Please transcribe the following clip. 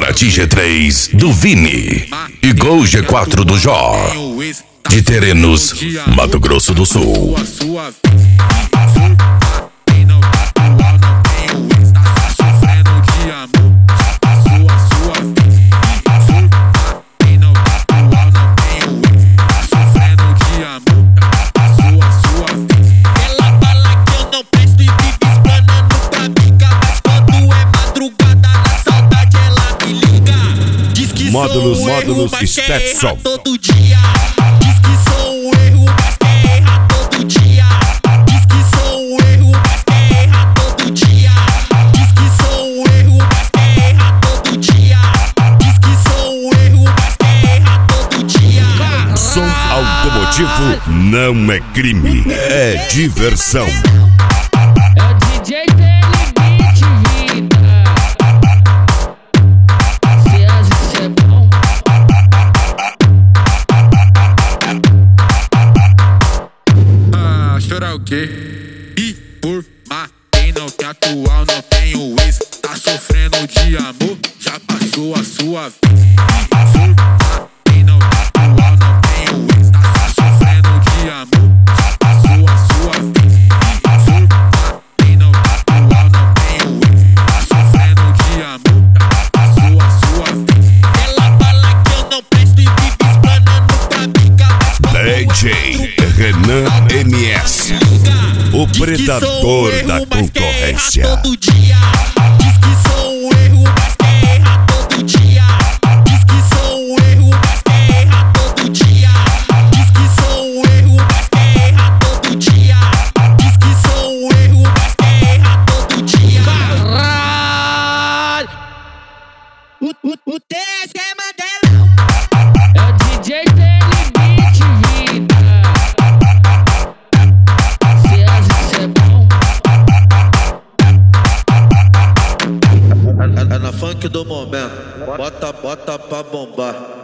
Chevette G3 do Vini e Gol G4 do Jó, de Terenos, Mato Grosso do Sul. Módulos Stetson. Todo dia. Diz que sou um erro, mas quer errar todo dia. Diz que sou um erro, mas quer errar todo dia. Diz que sou um erro, mas quer errar todo dia. Diz que sou um erro, mas quer errar todo dia. Som automotivo não é crime, é diversão. É o DJ dele, beat vida. Se acha que cê é bom. Chorar o quê? E por mais quem não tem atual, não tem o ex. Tá sofrendo de amor, já passou a sua vez. E por mais quem não tem atual, não tem o ex. Tá sofrendo de amor, já passou a sua vez. E por mais quem não tem atual, não tem o ex. Tá sofrendo de amor, já passou a sua vez. Ela fala que eu não presto e vive explanando pra bica, mas DJ Renan MS, o predador da concorrência. Todo dia. Diz que sou um erro, mas quer errar todo dia. Diz que sou um erro, mas quer errar todo dia. Diz que sou um erro, mas quer errar todo dia. Diz que sou um erro, mas quer errar todo dia. O TS é Mandelão. É o DJ dele, beat vida. Se acha que cê é bom. É na funk do momento, bota pra bombar.